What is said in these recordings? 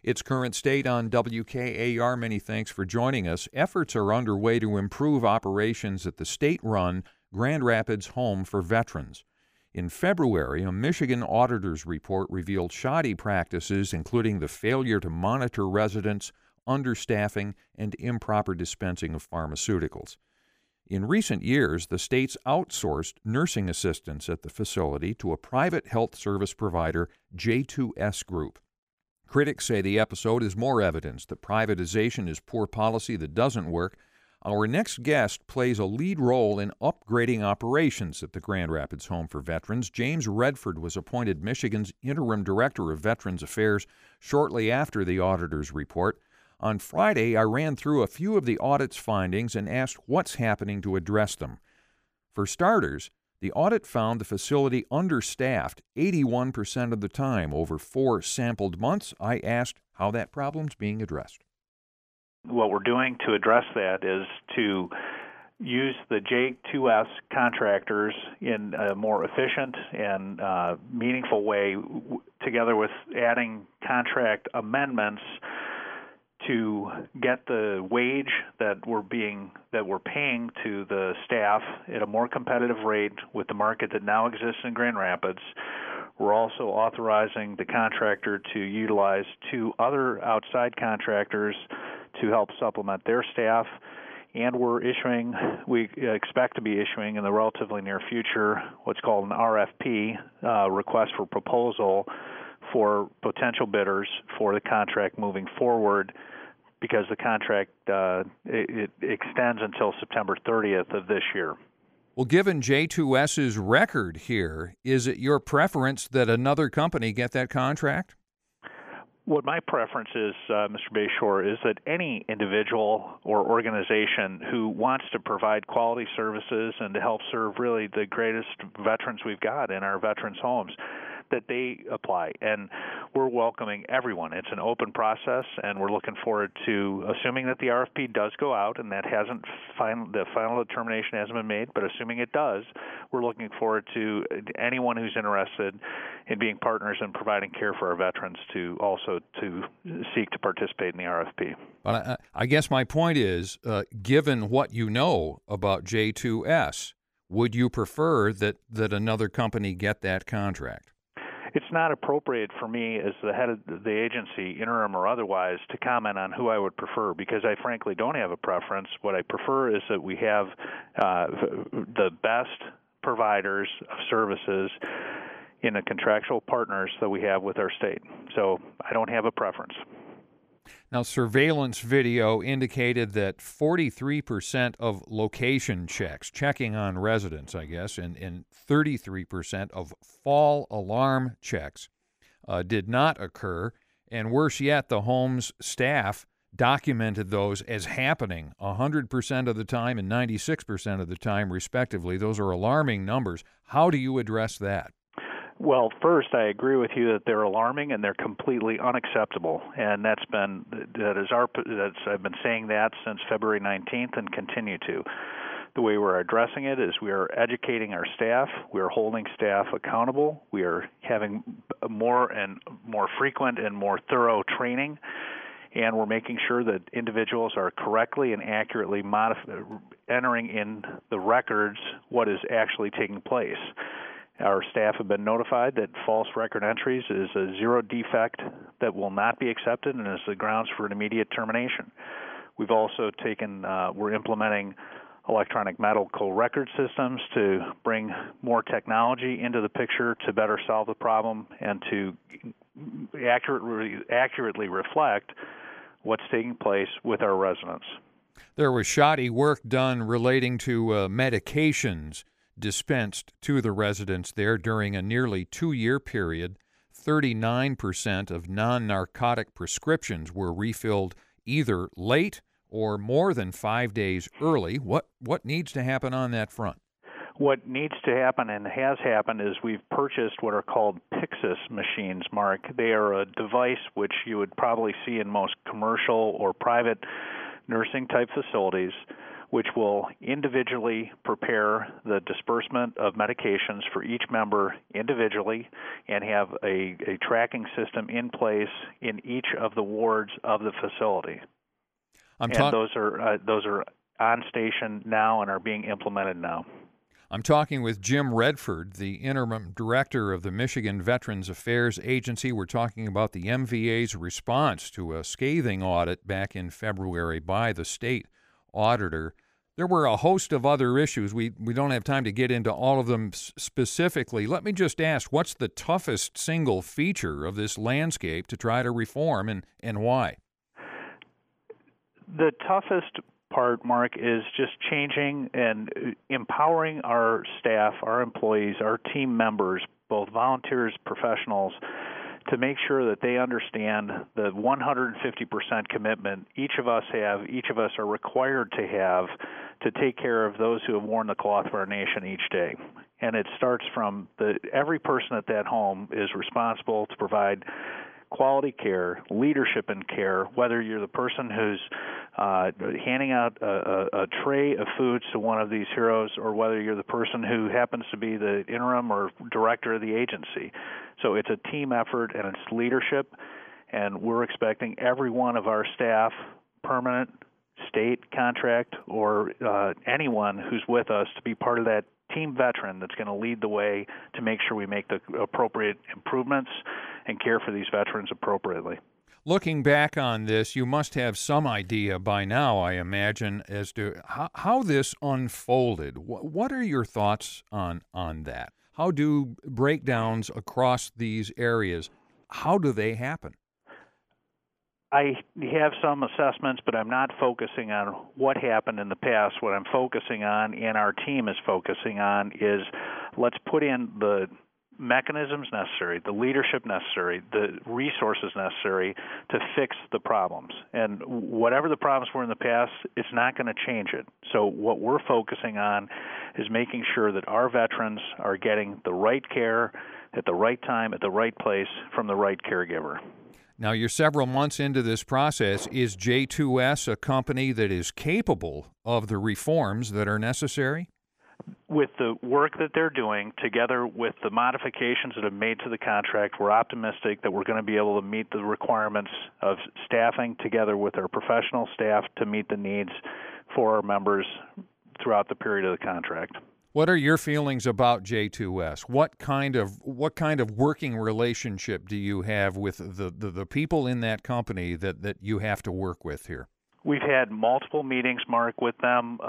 It's Current State on WKAR. Many thanks for joining us. Efforts are underway to improve operations at the state-run Grand Rapids Home for Veterans. In February, a Michigan auditor's report revealed shoddy practices, including the failure to monitor residents, understaffing, and improper dispensing of pharmaceuticals. In recent years, the state's outsourced nursing assistants at the facility to a private health service provider, J2S Group. Critics say the episode is more evidence that privatization is poor policy that doesn't work. Our next guest plays a lead role in upgrading operations at the Grand Rapids Home for Veterans. James Redford was appointed Michigan's interim director of Veterans Affairs shortly after the auditor's report. On Friday, I ran through a few of the audit's findings and asked what's happening to address them. For starters, the audit found the facility understaffed 81% of the time over 4 sampled months. I asked how that problem's being addressed. What we're doing to address that is to use the J2S contractors in a more efficient and meaningful way, together with adding contract amendments to get the wage that we're paying to the staff at a more competitive rate with the market that now exists in Grand Rapids. We're also authorizing the contractor to utilize 2 other outside contractors to help supplement their staff. And we expect to be issuing in the relatively near future what's called an RFP, request for proposal, for potential bidders for the contract moving forward, because the contract it extends until September 30th of this year. Well, given J2S's record here, is it your preference that another company get that contract? What my preference is, Mr. Bayshore, is that any individual or organization who wants to provide quality services and to help serve really the greatest veterans we've got in our veterans' homes, that they apply. And we're welcoming everyone. It's an open process, and we're looking forward to, assuming that the RFP does go out, and that the final determination hasn't been made, but assuming it does, we're looking forward to anyone who's interested in being partners in providing care for our veterans to also to seek to participate in the RFP. But I guess my point is, given what you know about J2S, would you prefer that another company get that contract? It's not appropriate for me as the head of the agency, interim or otherwise, to comment on who I would prefer, because I frankly don't have a preference. What I prefer is that we have the best providers of services in the contractual partners that we have with our state. So I don't have a preference. Now, surveillance video indicated that 43% of location checks, checking on residents, I guess, and 33% of fall alarm checks did not occur. And worse yet, the home's staff documented those as happening 100% of the time and 96% of the time, respectively. Those are alarming numbers. How do you address that? Well, first, I agree with you that they're alarming and they're completely unacceptable, and I've been saying that since February 19th and continue to. The way we're addressing it is we are educating our staff, we are holding staff accountable, we are having more and more frequent and more thorough training, and we're making sure that individuals are correctly and accurately entering in the records what is actually taking place. Our staff have been notified that false record entries is a zero defect that will not be accepted and is the grounds for an immediate termination. We've also we're implementing electronic medical record systems to bring more technology into the picture to better solve the problem and to accurately reflect what's taking place with our residents. There was shoddy work done relating to medications dispensed to the residents there during a nearly 2-year period. 39% of non-narcotic prescriptions were refilled either late or more than 5 days early. What needs to happen on that front? What needs to happen and has happened is we've purchased what are called Pyxis machines, Mark. They are a device which you would probably see in most commercial or private nursing-type facilities, which will individually prepare the disbursement of medications for each member individually and have a tracking system in place in each of the wards of the facility. Those are on station now and are being implemented now. I'm talking with Jim Redford, the interim director of the Michigan Veterans Affairs Agency. We're talking about the MVA's response to a scathing audit back in February by the state auditor. There were a host of other issues. We don't have time to get into all of them specifically. Let me just ask, what's the toughest single feature of this landscape to try to reform, and why? The toughest part, Mark, is just changing and empowering our staff, our employees, our team members, both volunteers, professionals, to make sure that they understand the 150% commitment each of us are required to have to take care of those who have worn the cloth for our nation each day. And it starts from every person at that home is responsible to provide quality care, leadership in care, whether you're the person who's handing out a tray of foods to one of these heroes or whether you're the person who happens to be the interim or director of the agency. So it's a team effort and it's leadership, and we're expecting every one of our staff, permanent, state, contract, or anyone who's with us to be part of that team veteran that's going to lead the way to make sure we make the appropriate improvements and care for these veterans appropriately. Looking back on this, you must have some idea by now, I imagine, as to how this unfolded. What are your thoughts on that? How do breakdowns across these areas, how do they happen? I have some assessments, but I'm not focusing on what happened in the past. What I'm focusing on, and our team is focusing on, is let's put in the mechanisms necessary, the leadership necessary, the resources necessary to fix the problems. And whatever the problems were in the past, it's not going to change it. So what we're focusing on is making sure that our veterans are getting the right care at the right time, at the right place, from the right caregiver. Now, you're several months into this process. Is J2S a company that is capable of the reforms that are necessary? With the work that they're doing, together with the modifications that have made to the contract, we're optimistic that we're going to be able to meet the requirements of staffing together with our professional staff to meet the needs for our members throughout the period of the contract. What are your feelings about J2S? What kind of working relationship do you have with the people in that company that you have to work with here? We've had multiple meetings, Mark, with them.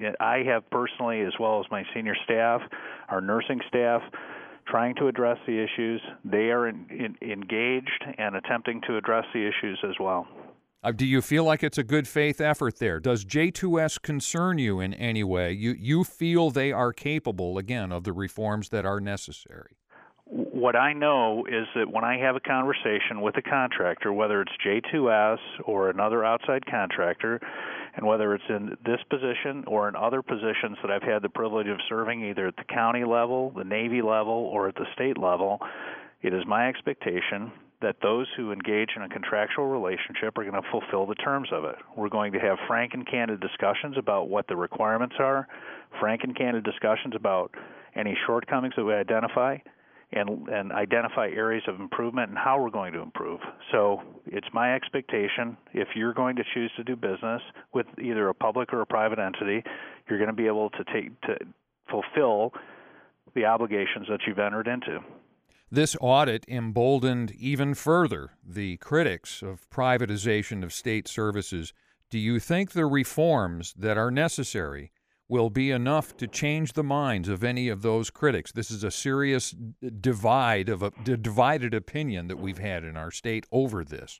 I have personally, as well as my senior staff, our nursing staff, trying to address the issues. They are engaged and attempting to address the issues as well. Do you feel like it's a good faith effort there? Does J2S concern you in any way? You feel they are capable, again, of the reforms that are necessary? What I know is that when I have a conversation with a contractor, whether it's J2S or another outside contractor, and whether it's in this position or in other positions that I've had the privilege of serving either at the county level, the Navy level, or at the state level, it is my expectation that those who engage in a contractual relationship are going to fulfill the terms of it. We're going to have frank and candid discussions about what the requirements are, frank and candid discussions about any shortcomings that we identify, and identify areas of improvement and how we're going to improve. So it's my expectation, if you're going to choose to do business with either a public or a private entity, you're going to be able to fulfill the obligations that you've entered into. This audit emboldened even further the critics of privatization of state services. Do you think the reforms that are necessary will be enough to change the minds of any of those critics? This is a serious divided opinion that we've had in our state over this.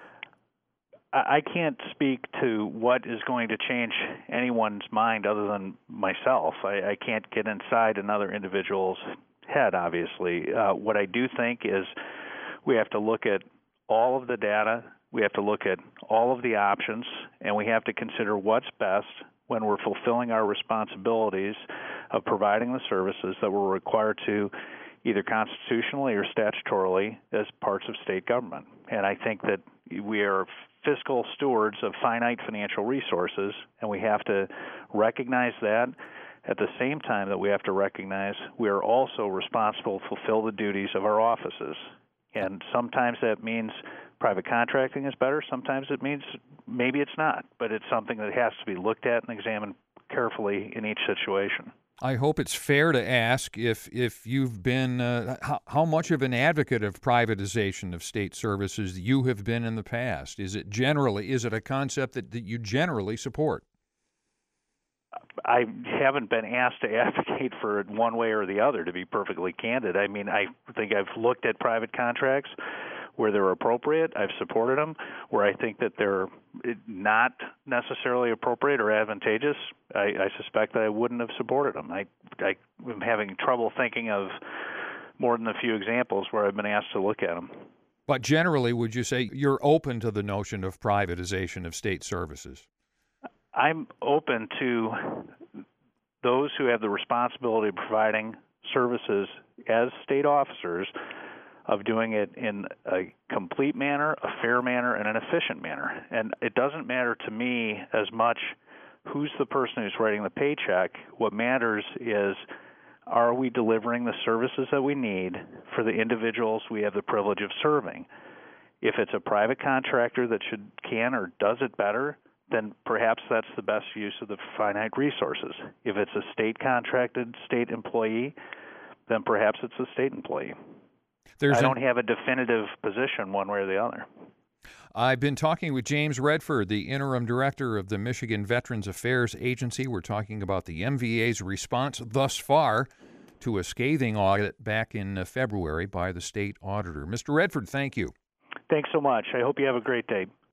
I can't speak to what is going to change anyone's mind other than myself. I can't get inside another individual's head, obviously. What I do think is we have to look at all of the data, we have to look at all of the options, and we have to consider what's best when we're fulfilling our responsibilities of providing the services that we're required to either constitutionally or statutorily as parts of state government. And I think that we are fiscal stewards of finite financial resources, and we have to recognize that. At the same time that we have to recognize we are also responsible to fulfill the duties of our offices. And sometimes that means private contracting is better. Sometimes it means maybe it's not. But it's something that has to be looked at and examined carefully in each situation. I hope it's fair to ask if you've been how much of an advocate of privatization of state services you have been in the past. Is it a concept that you generally support? I haven't been asked to advocate for it one way or the other, to be perfectly candid. I mean, I think I've looked at private contracts where they're appropriate. I've supported them. Where I think that they're not necessarily appropriate or advantageous, I suspect that I wouldn't have supported them. I'm having trouble thinking of more than a few examples where I've been asked to look at them. But generally, would you say you're open to the notion of privatization of state services? I'm open to those who have the responsibility of providing services as state officers of doing it in a complete manner, a fair manner, and an efficient manner. And it doesn't matter to me as much who's the person who's writing the paycheck. What matters is, are we delivering the services that we need for the individuals we have the privilege of serving? If it's a private contractor that can or does it better, then perhaps that's the best use of the finite resources. If it's a state-contracted state employee, then perhaps it's a state employee. I don't have a definitive position one way or the other. I've been talking with James Redford, the interim director of the Michigan Veterans Affairs Agency. We're talking about the MVA's response thus far to a scathing audit back in February by the state auditor. Mr. Redford, thank you. Thanks so much. I hope you have a great day.